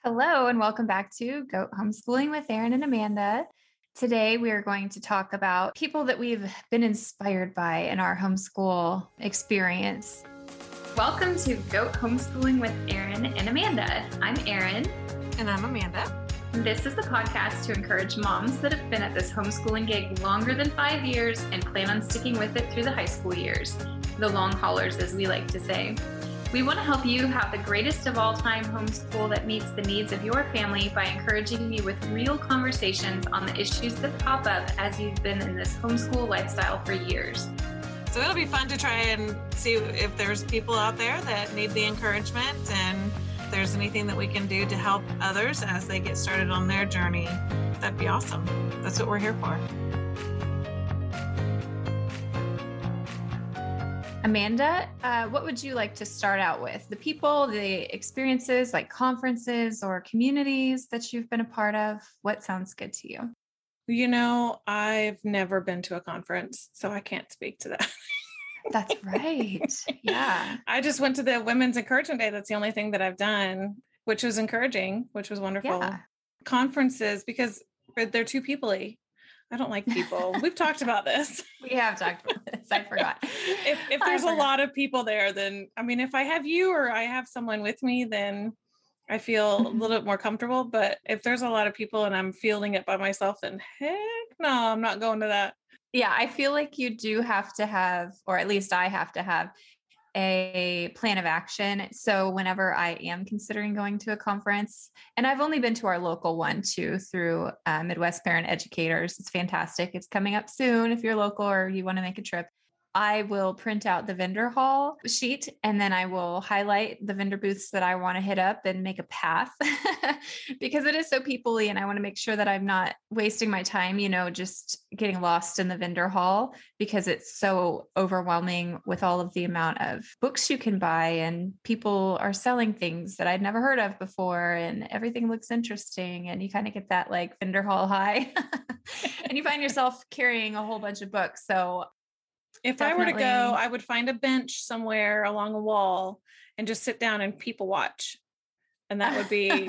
Hello, and welcome back to Goat Homeschooling with Erin and Amanda. Today, we are going to talk about people that we've been inspired by in our homeschool experience. Welcome to Goat Homeschooling with Erin and Amanda. I'm Erin. And I'm Amanda. This is the podcast to encourage moms that have been at this homeschooling gig longer than 5 years and plan on sticking with it through the high school years. The long haulers, as we like to say. We want to help you have the greatest of all time homeschool that meets the needs of your family by encouraging you with real conversations on the issues that pop up as you've been in this homeschool lifestyle for years. So it'll be fun to try and see if there's people out there that need the encouragement and if there's anything that we can do to help others as they get started on their journey. That'd be awesome. That's what we're here for. Amanda, what would you like to start out with? The people, the experiences, like conferences or communities that you've been a part of? What sounds good to you? You know, I've never been to a conference, so I can't speak to that. That's right. Yeah. I just went to the Women's Encouragement Day. That's the only thing that I've done, which was encouraging, which was wonderful. Yeah. Conferences, because they're too people-y. I don't like people. We've talked about this. We have talked about this. I forgot. If there's a lot of people there, then, I mean, if I have you or I have someone with me, then I feel a little bit more comfortable. But if there's a lot of people and I'm fielding it by myself, then heck no, I'm not going to that. Yeah, I feel like you do have to have, or at least I have to have, a plan of action. So whenever I am considering going to a conference, and I've only been to our local one too through Midwest Parent Educators. It's fantastic. It's coming up soon if you're local or you want to make a trip. I will print out the vendor hall sheet and then I will highlight the vendor booths that I want to hit up and make a path because it is so people-y and I want to make sure that I'm not wasting my time, just getting lost in the vendor hall because it's so overwhelming with all of the amount of books you can buy and people are selling things that I'd never heard of before and everything looks interesting and you kind of get that like vendor hall high and you find yourself carrying a whole bunch of books. So if definitely. I were to go, I would find a bench somewhere along a wall and just sit down and people watch. And that would be,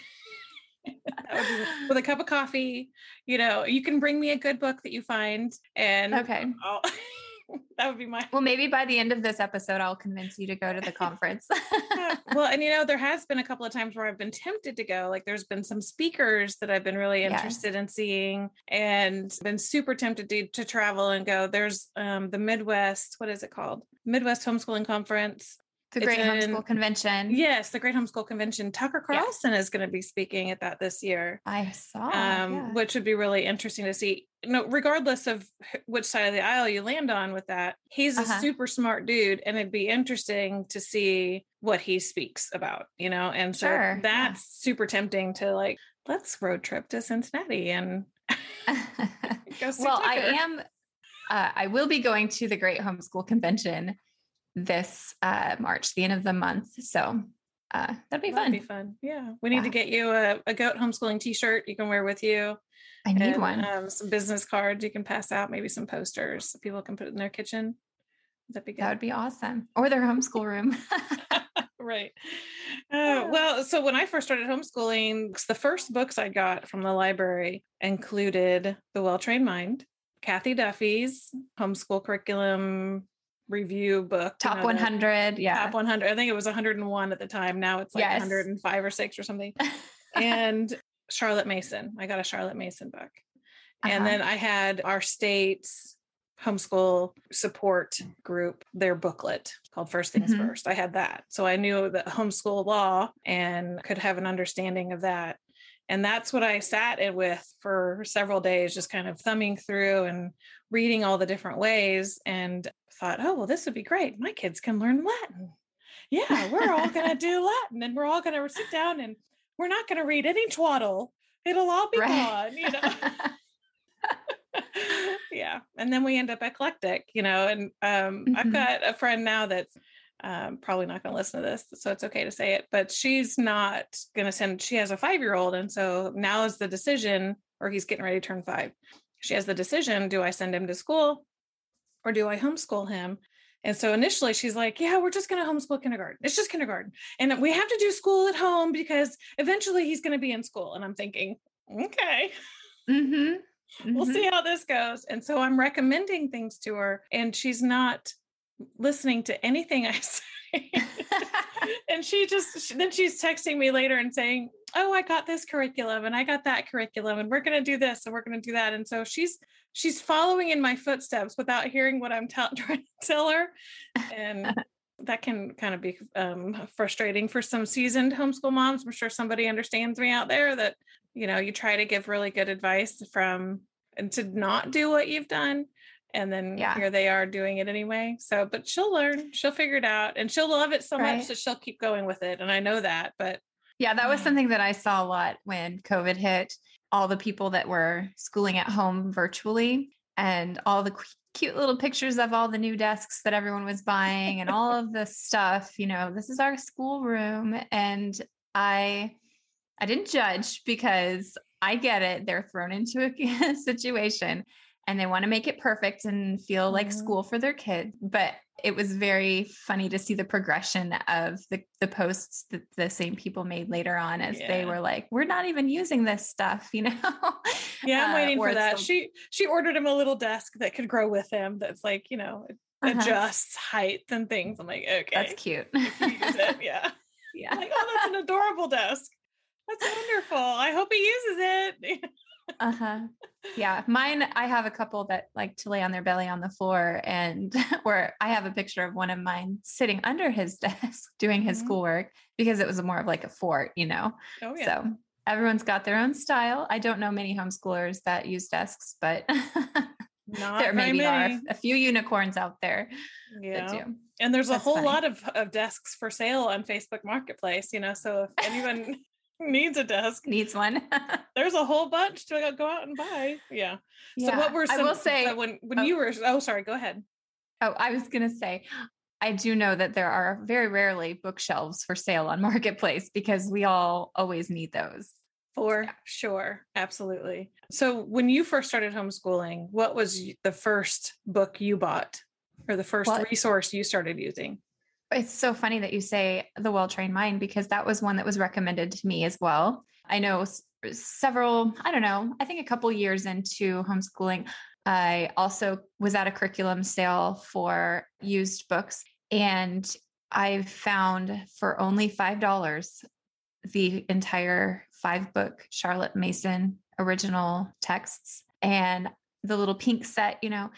with a cup of coffee. You can bring me a good book that you find and okay. That would be my. Well, maybe by the end of this episode, I'll convince you to go to the conference. Well, and there has been a couple of times where I've been tempted to go. Like there's been some speakers that I've been really interested in seeing and been super tempted to travel and go. There's the Midwest, what is it called? Midwest Homeschooling Conference. The Great Homeschool Convention. Yes, the Great Homeschool Convention. Tucker Carlson is going to be speaking at that this year. I saw. Which would be really interesting to see. Regardless of which side of the aisle you land on with that, he's a super smart dude, and it'd be interesting to see what he speaks about. And so that's super tempting to let's road trip to Cincinnati and go see Well, Tucker. I will be going to the Great Homeschool Convention this March, the end of the month. So that'd be fun. Yeah. We need to get you a Goat Homeschooling t-shirt you can wear with you. I need one. Some business cards you can pass out, maybe some posters so people can put in their kitchen. That'd be good. That would be awesome. Or their homeschool room. Right. Well, so when I first started homeschooling, the first books I got from the library included The Well-Trained Mind, Kathy Duffy's homeschool curriculum review book. Top 100. Yeah. Top 100. I think it was 101 at the time. Now it's 105 or 6 or something. And Charlotte Mason. I got a Charlotte Mason book. And then I had our state's homeschool support group, their booklet called First Things First. I had that. So I knew the homeschool law and could have an understanding of that. And that's what I sat in with for several days, just kind of thumbing through and reading all the different ways and thought, oh, well, this would be great. My kids can learn Latin. Yeah, we're all going to do Latin and we're all going to sit down and we're not going to read any twaddle. It'll all be gone, Yeah. And then we end up eclectic, and I've got a friend now that's probably not going to listen to this, so it's okay to say it, but she's not going to she has a 5-year-old. And so now is the decision, or he's getting ready to turn 5. She has the decision, do I send him to school or do I homeschool him? And so initially she's like, yeah, we're just going to homeschool kindergarten. It's just kindergarten. And we have to do school at home because eventually he's going to be in school. And I'm thinking, okay, we'll see how this goes. And so I'm recommending things to her and she's not listening to anything I say. And then she's texting me later and saying, oh, I got this curriculum and I got that curriculum and we're going to do this and we're going to do that. And so she's following in my footsteps without hearing what I'm trying to tell her. And that can kind of be frustrating for some seasoned homeschool moms. I'm sure somebody understands me out there that, you try to give really good advice and to not do what you've done. And then here they are doing it anyway. So, but she'll learn, she'll figure it out and she'll love it so much that she'll keep going with it. And I know that, but yeah, that was something that I saw a lot when COVID hit, all the people that were schooling at home virtually and all the cute little pictures of all the new desks that everyone was buying and all of the stuff, this is our schoolroom. And I didn't judge because I get it. They're thrown into a situation and they want to make it perfect and feel like school for their kid. But it was very funny to see the progression of the posts that the same people made later on as they were like, we're not even using this stuff, Yeah, I'm waiting for that. She ordered him a little desk that could grow with him. That's like, adjusts height and things. I'm like, okay. That's cute. If you use it, yeah. I'm like, oh, that's an adorable desk. That's wonderful. I hope he uses it. Yeah. Mine, I have a couple that like to lay on their belly on the floor and where I have a picture of one of mine sitting under his desk doing his schoolwork because it was more of like a fort, Oh, yeah. So everyone's got their own style. I don't know many homeschoolers that use desks, but there maybe are a few unicorns out there that do. And there's a whole lot of desks for sale on Facebook Marketplace, so if anyone needs a desk, needs one, there's a whole bunch to go out and buy. Yeah. So what were some, I will say when you were, sorry, go ahead. I was going to say, I do know that there are very rarely bookshelves for sale on Marketplace because we all always need those. For sure. Absolutely. So when you first started homeschooling, what was the first book you bought or the first resource you started using? It's so funny that you say The Well-Trained Mind because that was one that was recommended to me as well. I know several, I think a couple years into homeschooling, I also was at a curriculum sale for used books and I found for only $5 the entire 5-book Charlotte Mason original texts and the little pink set,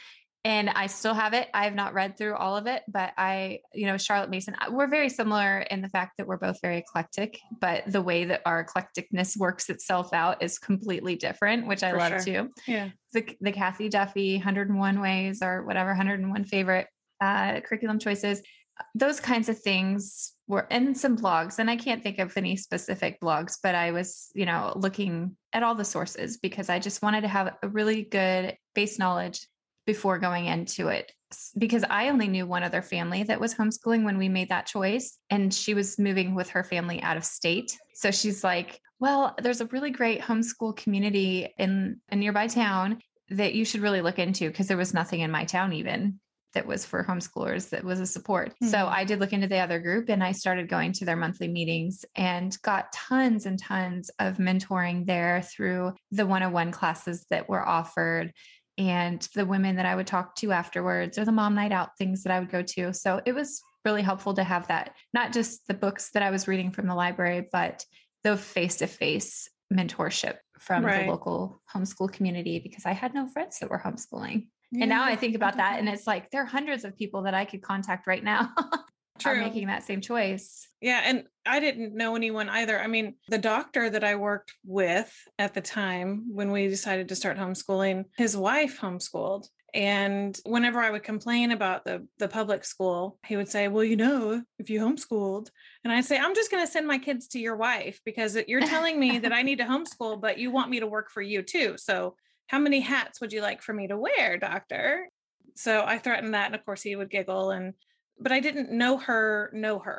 and I still have it. I have not read through all of it, but Charlotte Mason, we're very similar in the fact that we're both very eclectic, but the way that our eclecticness works itself out is completely different, which I love too. Yeah. The Kathy Duffy 101 Ways or whatever, 101 favorite curriculum choices, those kinds of things were in some blogs. And I can't think of any specific blogs, but I was, looking at all the sources because I just wanted to have a really good base knowledge before going into it, because I only knew one other family that was homeschooling when we made that choice. And she was moving with her family out of state. So she's like, well, there's a really great homeschool community in a nearby town that you should really look into because there was nothing in my town even that was for homeschoolers that was a support. Mm-hmm. So I did look into the other group and I started going to their monthly meetings and got tons and tons of mentoring there through the 101 classes that were offered and the women that I would talk to afterwards or the mom night out things that I would go to. So it was really helpful to have that, not just the books that I was reading from the library, but the face-to-face mentorship from the local homeschool community because I had no friends that were homeschooling. Yeah. And now I think about that and it's like, there are hundreds of people that I could contact right now are making that same choice. Yeah. And I didn't know anyone either. I mean, the doctor that I worked with at the time when we decided to start homeschooling, his wife homeschooled. And whenever I would complain about the public school, he would say, well, if you homeschooled, and I'd say, I'm just going to send my kids to your wife because you're telling me that I need to homeschool, but you want me to work for you too. So how many hats would you like for me to wear, doctor? So I threatened that. And of course he would giggle but I didn't know her.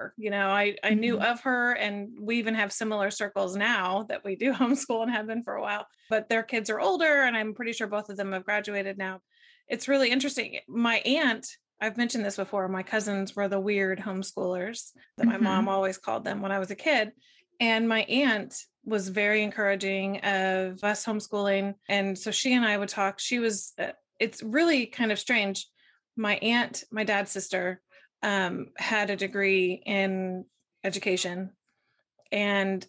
I knew of her and we even have similar circles now that we do homeschool and have been for a while, but their kids are older and I'm pretty sure both of them have graduated now. It's really interesting. My aunt I've mentioned this before. My cousins were the weird homeschoolers that my mom always called them when I was a kid. And my aunt was very encouraging of us homeschooling. And so she and I would talk. It's really kind of strange. My aunt, my dad's sister, had a degree in education, and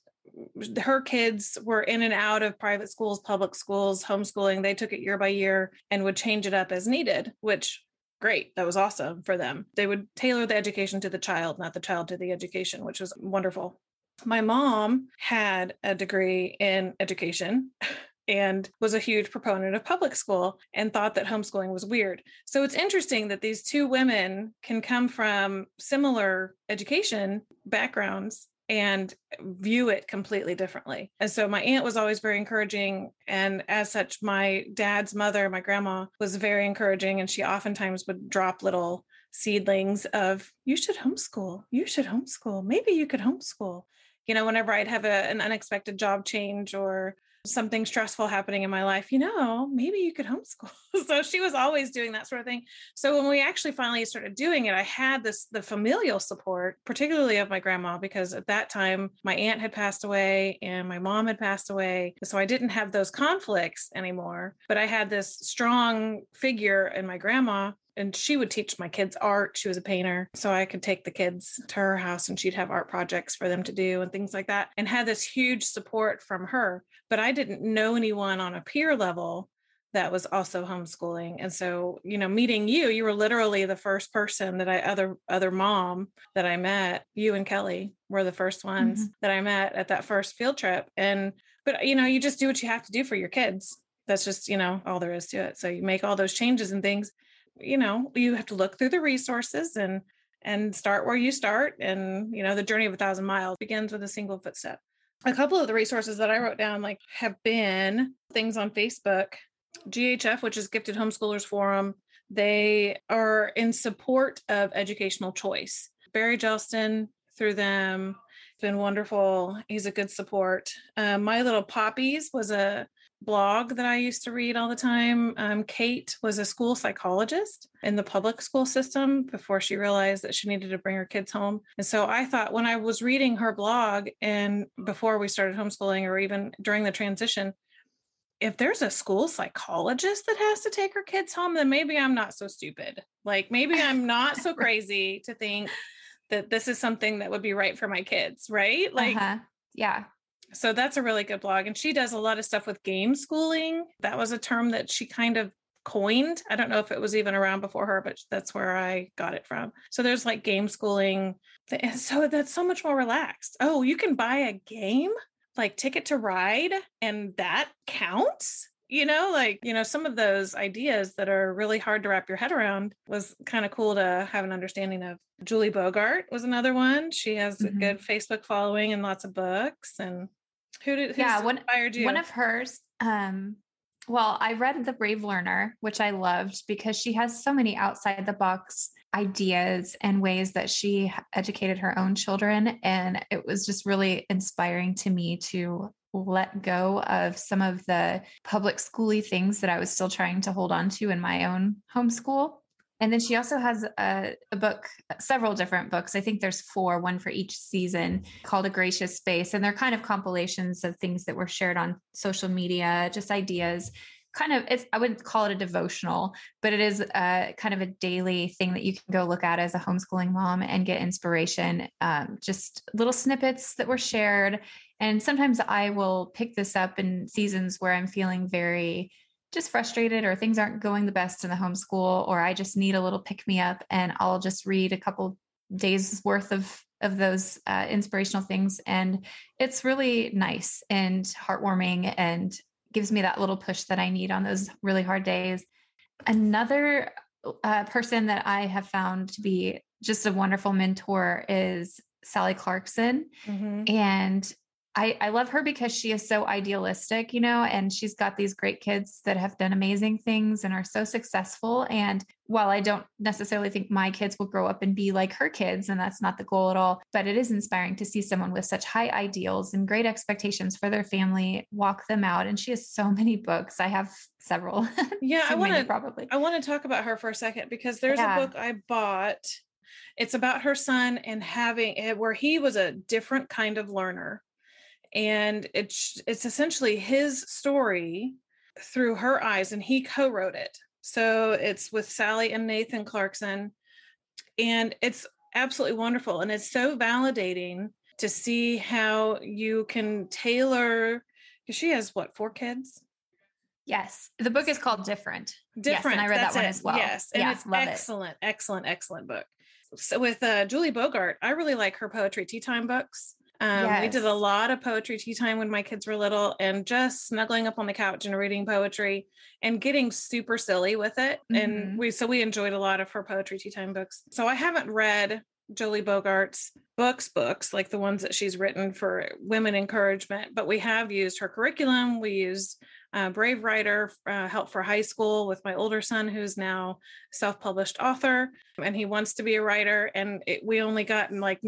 her kids were in and out of private schools, public schools, homeschooling. They took it year by year and would change it up as needed, which great. That was awesome for them. They would tailor the education to the child, not the child to the education, which was wonderful. My mom had a degree in education and was a huge proponent of public school and thought that homeschooling was weird. So it's interesting that these two women can come from similar education backgrounds and view it completely differently. And so my aunt was always very encouraging. And as such, my dad's mother, my grandma, was very encouraging. And she oftentimes would drop little seedlings of, you should homeschool. You should homeschool. Maybe you could homeschool. You know, whenever I'd have an unexpected job change or something stressful happening in my life, maybe you could homeschool. So she was always doing that sort of thing. So when we actually finally started doing it, I had the familial support, particularly of my grandma, because at that time my aunt had passed away and my mom had passed away. So I didn't have those conflicts anymore, but I had this strong figure in my grandma. And she would teach my kids art. She was a painter. So I could take the kids to her house and she'd have art projects for them to do and things like that, and had this huge support from her. But I didn't know anyone on a peer level that was also homeschooling. And so, meeting you were literally the first person that other mom that I met. You and Kelly were the first ones that I met at that first field trip. But you just do what you have to do for your kids. That's just, all there is to it. So you make all those changes and things. You have to look through the resources and start where you start. And, the journey of 1,000 miles begins with a single footstep. A couple of the resources that I wrote down, have been things on Facebook, GHF, which is Gifted Homeschoolers Forum. They are in support of educational choice. Barry Jelston, through them, it's been wonderful. He's a good support. My Little Poppies was a blog that I used to read all the time. Kate was a school psychologist in the public school system before she realized that she needed to bring her kids home. And so I thought, when I was reading her blog and before we started homeschooling, or even during the transition, if there's a school psychologist that has to take her kids home, then maybe I'm not so stupid. Maybe I'm not so crazy to think that this is something that would be right for my kids, right? Yeah. So that's a really good blog. And she does a lot of stuff with game schooling. That was a term that she kind of coined. I don't know if it was even around before her, but that's where I got it from. So there's game schooling. So that's so much more relaxed. Oh, you can buy a game, Ticket to Ride, and that counts? Some of those ideas that are really hard to wrap your head around was kind of cool to have an understanding of. Julie Bogart was another one. She has a good Facebook following and lots of books. And who inspired you? One of hers. I read The Brave Learner, which I loved because she has so many outside the box ideas and ways that she educated her own children. And it was just really inspiring to me to let go of some of the public schooly things that I was still trying to hold on to in my own homeschool. And then she also has a book, several different books. I think there's 4, one for each season, called A Gracious Space. And they're kind of compilations of things that were shared on social media, just ideas. I wouldn't call it a devotional, but it is kind of a daily thing that you can go look at as a homeschooling mom and get inspiration. Just little snippets that were shared. And sometimes I will pick this up in seasons where I'm feeling very just frustrated, or things aren't going the best in the homeschool, or I just need a little pick me up, and I'll just read a couple days worth of those inspirational things. And it's really nice and heartwarming and gives me that little push that I need on those really hard days. Another person that I have found to be just a wonderful mentor is Sally Clarkson. And I love her because she is so idealistic, and she's got these great kids that have done amazing things and are so successful. And while I don't necessarily think my kids will grow up and be like her kids, and that's not the goal at all, but it is inspiring to see someone with such high ideals and great expectations for their family walk them out. And she has so many books. I have several. Yeah, I want to talk about her for a second, because there's a book I bought. It's about her son and where he was a different kind of learner. And it's essentially his story through her eyes, and he co-wrote it. So it's with Sally and Nathan Clarkson, and it's absolutely wonderful. And it's so validating to see how you can tailor, because she has 4 kids? Yes. The book is called Different. Yes, and I read that one as well. Yes. And it's excellent book. So with Julie Bogart, I really like her poetry tea time books. We did a lot of poetry tea time when my kids were little, and just snuggling up on the couch and reading poetry and getting super silly with it. And we enjoyed a lot of her poetry tea time books. So I haven't read Julie Bogart's books like the ones that she's written for women encouragement, but we have used her curriculum. We used Brave Writer help for high school with my older son, who's now self-published author, and he wants to be a writer. And we only gotten like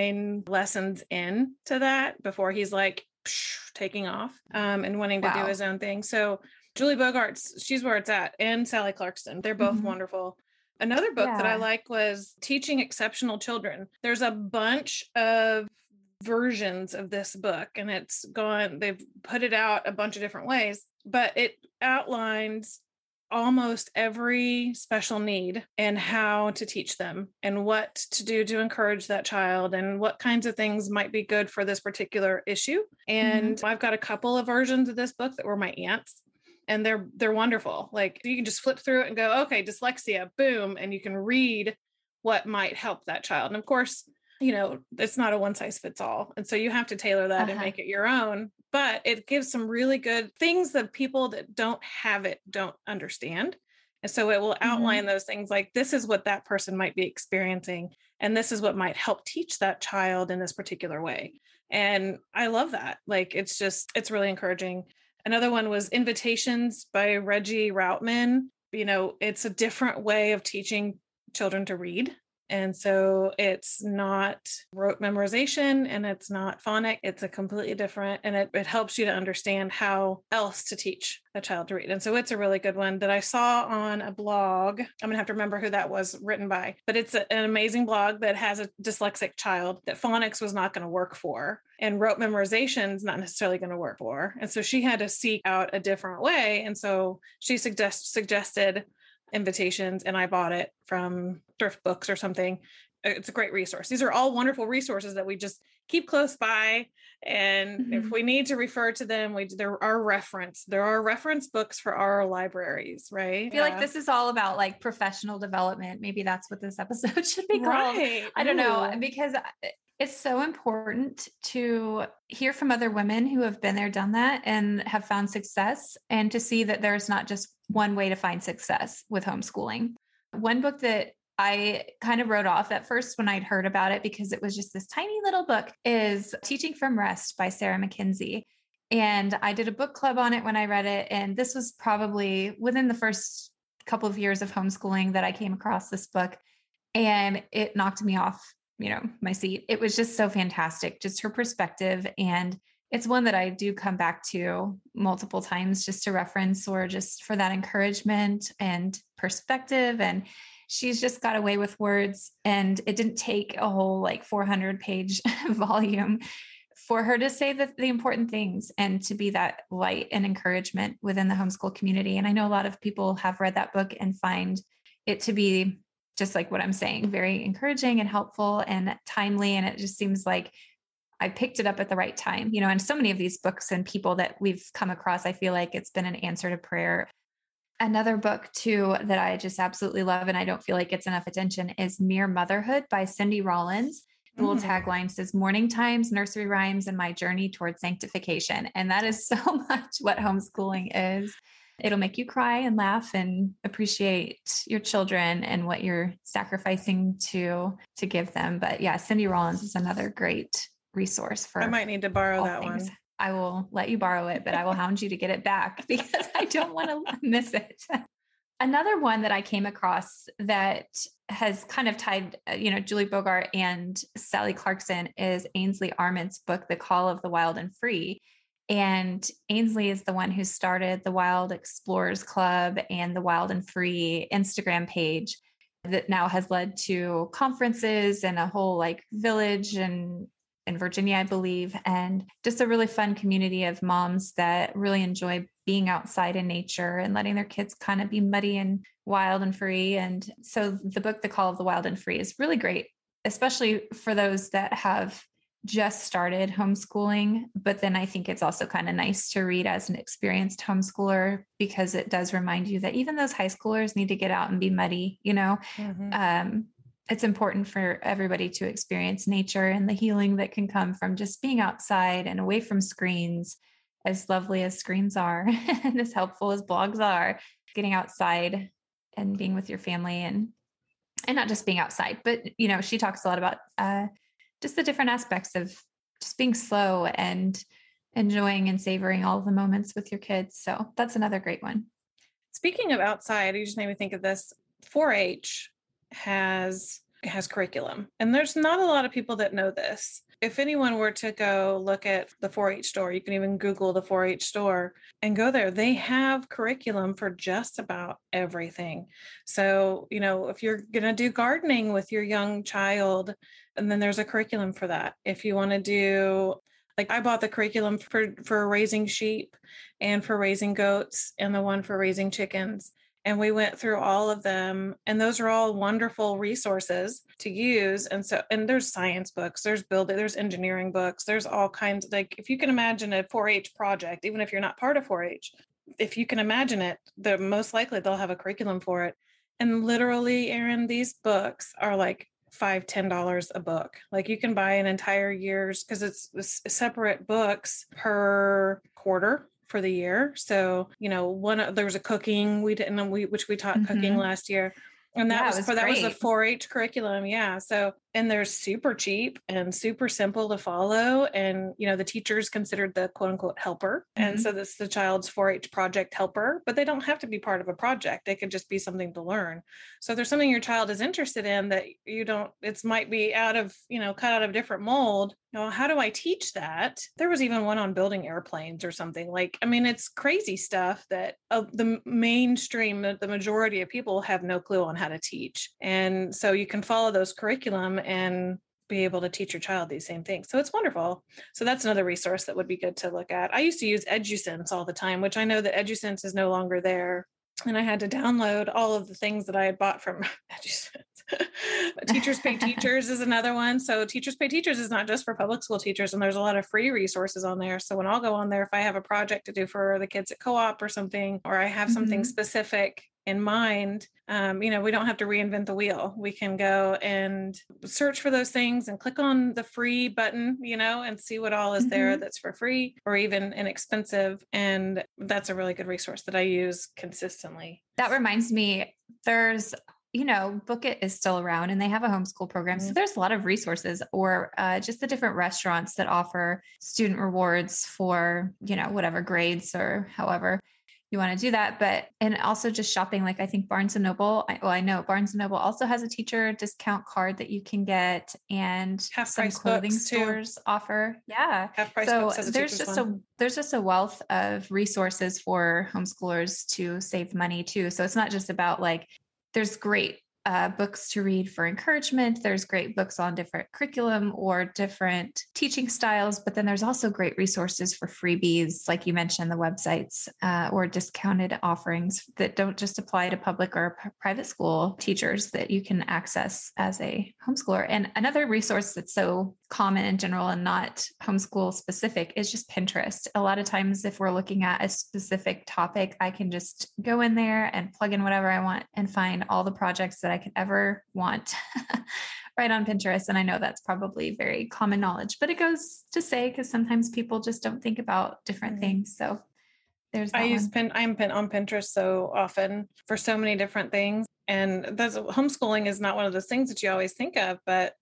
9 lessons into that before he's like taking off and wanting to do his own thing. So Julie Bogart's, she's where it's at, and Sally Clarkson. They're both wonderful. Another book that I like was Teaching Exceptional Children. There's a bunch of versions of this book, and they've put it out a bunch of different ways, but it outlines almost every special need and how to teach them and what to do to encourage that child and what kinds of things might be good for this particular issue. And I've got a couple of versions of this book that were my aunt's, and they're wonderful. Like, you can just flip through it and go, okay, dyslexia, boom, and you can read what might help that child. And of course, it's not a one size fits all. And so you have to tailor that and make it your own, but it gives some really good things that people that don't have it don't understand. And so it will outline those things, like, this is what that person might be experiencing, and this is what might help teach that child in this particular way. And I love that. Like, it's really encouraging. Another one was Invitations by Reggie Routman. It's a different way of teaching children to read. And so it's not rote memorization, and it's not phonic. It's a completely different, and it helps you to understand how else to teach a child to read. And so it's a really good one that I saw on a blog. I'm going to have to remember who that was written by, but it's an amazing blog that has a dyslexic child that phonics was not going to work for, and rote memorization is not necessarily going to work for. And so she had to seek out a different way. And so she suggested Invitations, and I bought it from Thrift Books or something. It's a great resource. These are all wonderful resources that we just keep close by. And if we need to refer to them, there are reference books for our libraries, right? I feel like this is all about like professional development. Maybe that's what this episode should be called. Right. I don't know, because it's so important to hear from other women who have been there, done that, and have found success, and to see that there's not just one way to find success with homeschooling. One book that I kind of wrote off at first when I'd heard about it, because it was just this tiny little book, is Teaching from Rest by Sarah McKenzie. And I did a book club on it when I read it. And this was probably within the first couple of years of homeschooling that I came across this book, and it knocked me off my seat. It was just so fantastic, just her perspective. And it's one that I do come back to multiple times just to reference, or just for that encouragement and perspective. And she's just got away with words, and it didn't take a whole 400-page volume for her to say the important things and to be that light and encouragement within the homeschool community. And I know a lot of people have read that book and find it to be just like what I'm saying, very encouraging and helpful and timely. And it just seems like I picked it up at the right time, and so many of these books and people that we've come across, I feel like it's been an answer to prayer. Another book too, that I just absolutely love, and I don't feel like it's enough attention, is Mere Motherhood by Cindy Rollins. The little tagline says, "Morning times, nursery rhymes, and my journey toward sanctification." And that is so much what homeschooling is. It'll make you cry and laugh and appreciate your children and what you're sacrificing to give them. But yeah, Cindy Rollins is another great resource for I might need to borrow all that things. one. I will let you borrow it, but I will hound you to get it back because I don't want to miss it. Another one that I came across that has kind of tied, Julie Bogart and Sally Clarkson is Ainsley Armand's book, The Call of the Wild and Free. And Ainsley is the one who started the Wild Explorers Club and the Wild and Free Instagram page that now has led to conferences and a whole like village and in Virginia, I believe, and just a really fun community of moms that really enjoy being outside in nature and letting their kids kind of be muddy and wild and free. And so the book, The Call of the Wild and Free, is really great, especially for those that have just started homeschooling. But then I think it's also kind of nice to read as an experienced homeschooler because it does remind you that even those high schoolers need to get out and be muddy, It's important for everybody to experience nature and the healing that can come from just being outside and away from screens, as lovely as screens are and as helpful as blogs are. Getting outside and being with your family and not just being outside, but, she talks a lot about just the different aspects of just being slow and enjoying and savoring all of the moments with your kids. So that's another great one. Speaking of outside, you just made me think of this. 4-H has curriculum, and there's not a lot of people that know this. If anyone were to go look at the 4-H store, you can even Google the 4-H store and go there. They have curriculum for just about everything. So, if you're going to do gardening with your young child, and then there's a curriculum for that. If you want to do, like, I bought the curriculum for raising sheep and for raising goats and the one for raising chickens. And we went through all of them, and those are all wonderful resources to use. And there's science books, there's engineering books, there's all kinds. Like, if you can imagine a 4-H project, even if you're not part of 4-H, if you can imagine it, most likely they'll have a curriculum for it. And literally, Erin, these books are like $5-10 a book. Like, you can buy an entire year's, because it's separate books per quarter for the year. So, there was a cooking which we taught cooking last year. And that was the 4-H curriculum. Yeah. So, and they're super cheap and super simple to follow. And, the teacher's considered the quote unquote helper. Mm-hmm. And so this is the child's 4-H project helper, but they don't have to be part of a project. It could just be something to learn. So if there's something your child is interested in that it might be cut out of different mold. How do I teach that? There was even one on building airplanes or something. It's crazy stuff that the mainstream, the majority of people have no clue on how to teach. And so you can follow those curriculum and be able to teach your child these same things. So it's wonderful. So that's another resource that would be good to look at. I used to use EduSense all the time, which I know that EduSense is no longer there. And I had to download all of the things that I had bought from EduSense. Teachers Pay Teachers is another one. So Teachers Pay Teachers is not just for public school teachers, and there's a lot of free resources on there. So when I'll go on there, if I have a project to do for the kids at co-op or something, or I have something specific in mind, we don't have to reinvent the wheel. We can go and search for those things and click on the free button, and see what all is there that's for free or even inexpensive. And that's a really good resource that I use consistently. That reminds me, there's Book It is still around and they have a homeschool program. So there's a lot of resources, or just the different restaurants that offer student rewards for, whatever grades or however you want to do that. And also just shopping, like I think Barnes and Noble, I know Barnes and Noble also has a teacher discount card that you can get, and some clothing stores offer. Yeah. So there's just a wealth of resources for homeschoolers to save money too. So it's not just about there's great books to read for encouragement. There's great books on different curriculum or different teaching styles, but then there's also great resources for freebies, like you mentioned, the websites or discounted offerings that don't just apply to public or private school teachers that you can access as a homeschooler. And another resource that's so common in general and not homeschool specific is just Pinterest. A lot of times, if we're looking at a specific topic, I can just go in there and plug in whatever I want and find all the projects that I could ever want right on Pinterest. And I know that's probably very common knowledge, but it goes to say, because sometimes people just don't think about different things. So there's that I'm on Pinterest so often for so many different things. And homeschooling is not one of those things that you always think of, but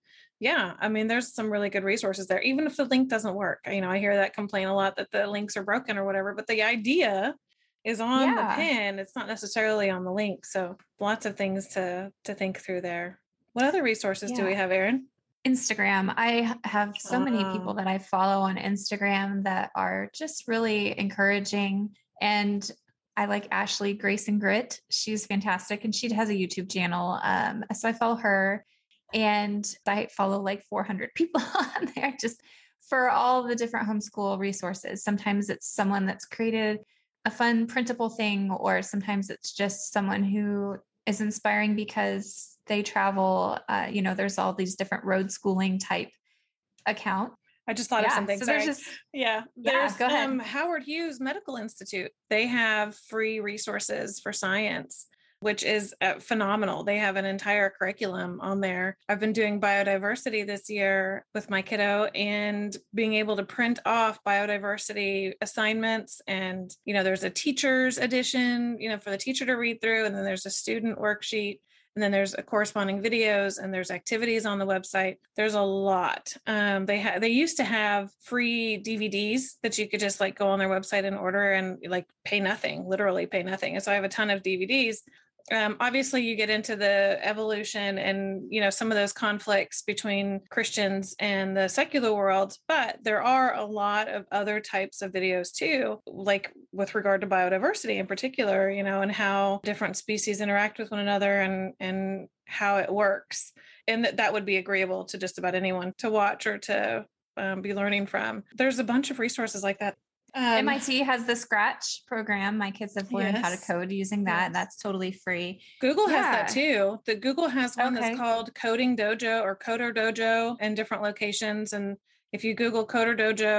Yeah. I mean, there's some really good resources there, even if the link doesn't work. I hear that complaint a lot that the links are broken or whatever, but the idea is on the Yeah. pin. It's not necessarily on the link. So lots of things to think through there. What other resources do we have, Erin? Instagram. I have so many people that I follow on Instagram that are just really encouraging. And I like Ashley Grace and Grit. She's fantastic. And she has a YouTube channel. So I follow her and I follow like 400 people on there just for all the different homeschool resources. Sometimes it's someone that's created a fun printable thing, or sometimes it's just someone who is inspiring because they travel. There's all these different road schooling type account. I just thought of something. So Sorry. There's go ahead. Howard Hughes Medical Institute. They have free resources for science, which is phenomenal. They have an entire curriculum on there. I've been doing biodiversity this year with my kiddo and being able to print off biodiversity assignments. And, there's a teacher's edition, for the teacher to read through. And then there's a student worksheet. And then there's corresponding videos and there's activities on the website. There's a lot. They used to have free DVDs that you could just like go on their website and order and like pay nothing, literally pay nothing. And so I have a ton of DVDs. Obviously you get into the evolution and, some of those conflicts between Christians and the secular world, but there are a lot of other types of videos too, like with regard to biodiversity in particular, and how different species interact with one another and how it works. And that would be agreeable to just about anyone to watch or to be learning from. There's a bunch of resources like that. MIT has the Scratch program. My kids have learned how to code using that. Yes. That's totally free. Google has that too. Google has one that's called Coding Dojo or Coder Dojo in different locations. And if you Google Coder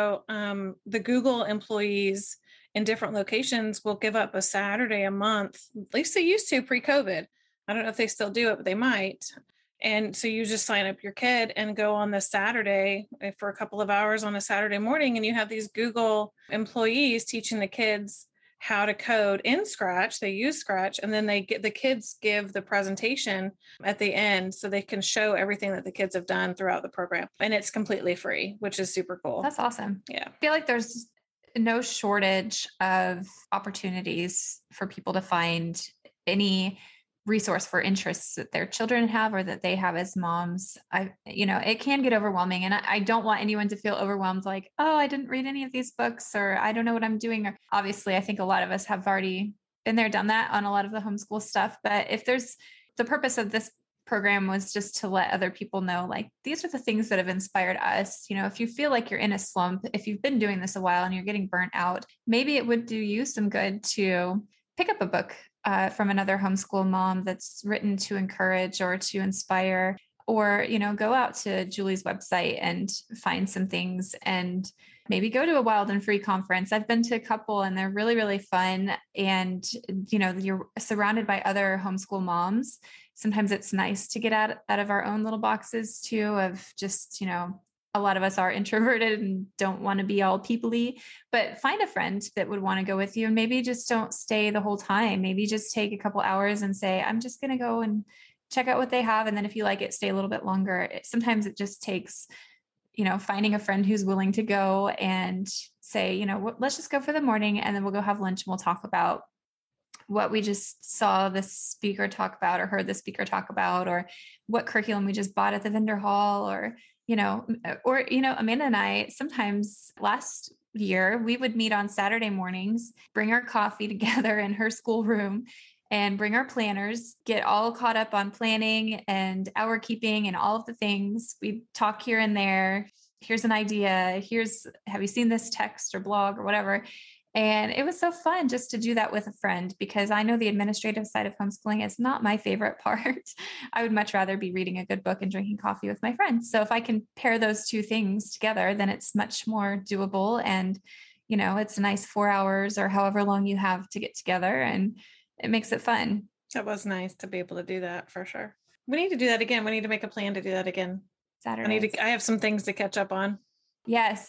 Dojo, the Google employees in different locations will give up a Saturday a month. At least they used to pre-COVID. I don't know if they still do it, but they might. And so you just sign up your kid and go on the Saturday for a couple of hours on a Saturday morning. And you have these Google employees teaching the kids how to code in Scratch. They use Scratch, and then the kids give the presentation at the end so they can show everything that the kids have done throughout the program. And it's completely free, which is super cool. That's awesome. Yeah. I feel like there's no shortage of opportunities for people to find any resource for interests that their children have or that they have as moms. It can get overwhelming, and I don't want anyone to feel overwhelmed like, oh, I didn't read any of these books, or I don't know what I'm doing. Or obviously I think a lot of us have already been there, done that on a lot of the homeschool stuff. But if there's the purpose of this program was just to let other people know, like, these are the things that have inspired us. If you feel like you're in a slump, if you've been doing this a while and you're getting burnt out, maybe it would do you some good to pick up a book from another homeschool mom that's written to encourage or to inspire, or, go out to Julie's website and find some things and maybe go to a Wild and Free conference. I've been to a couple and they're really, really fun. And, you're surrounded by other homeschool moms. Sometimes it's nice to get out of our own little boxes too, of just, a lot of us are introverted and don't want to be all people-y, but find a friend that would want to go with you, and maybe just don't stay the whole time. Maybe just take a couple hours and say, I'm just going to go and check out what they have. And then if you like it, stay a little bit longer. Sometimes it just takes, finding a friend who's willing to go and say, let's just go for the morning and then we'll go have lunch and we'll talk about what we just saw this speaker talk about or heard the speaker talk about, or what curriculum we just bought at the vendor hall, or Amanda and I, sometimes last year, we would meet on Saturday mornings, bring our coffee together in her schoolroom and bring our planners, get all caught up on planning and hour keeping and all of the things. We'd talk here and there. Here's an idea. Have you seen this text or blog or whatever? And it was so fun just to do that with a friend, because I know the administrative side of homeschooling is not my favorite part. I would much rather be reading a good book and drinking coffee with my friends. So if I can pair those two things together, then it's much more doable. And, it's a nice 4 hours or however long you have to get together, and it makes it fun. That was nice to be able to do that for sure. We need to do that again. We need to make a plan to do that again. Saturday. I have some things to catch up on. Yes.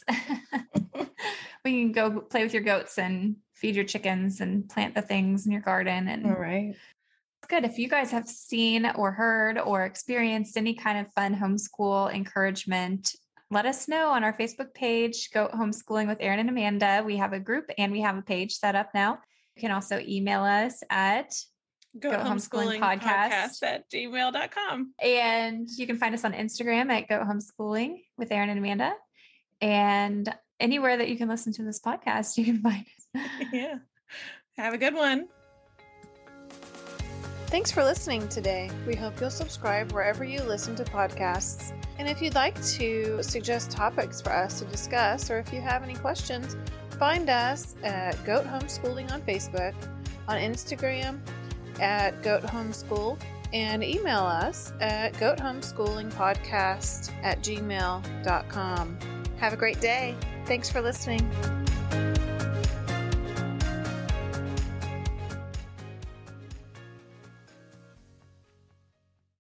We can go play with your goats and feed your chickens and plant the things in your garden. And all right. good. If you guys have seen or heard or experienced any kind of fun homeschool encouragement, let us know on our Facebook page, Goat Homeschooling with Erin and Amanda. We have a group and we have a page set up now. You can also email us at Goat Homeschooling Podcast at gmail.com. And you can find us on Instagram at Goat Homeschooling with Erin and Amanda. And anywhere that you can listen to this podcast, you can find us. Yeah. Have a good one. Thanks for listening today. We hope you'll subscribe wherever you listen to podcasts. And if you'd like to suggest topics for us to discuss, or if you have any questions, find us at Goat Homeschooling on Facebook, on Instagram at Goat Homeschool, and email us at goathomeschoolingpodcast@gmail.com. Have a great day. Thanks for listening.